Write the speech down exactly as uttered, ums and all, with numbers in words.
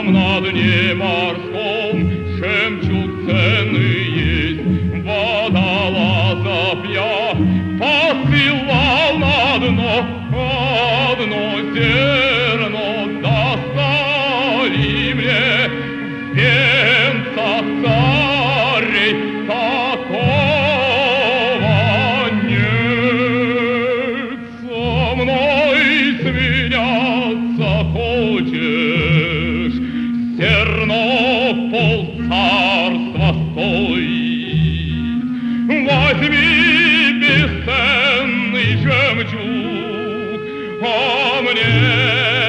там на дне морском жемчуг ценный есть. Водолазов я посылал на дно, одно зерно достали мне в венцах царей, такого нет. Со мной сменяться хочешь, зерно полцарства стоит. Возьми бесценный жемчуг, а мне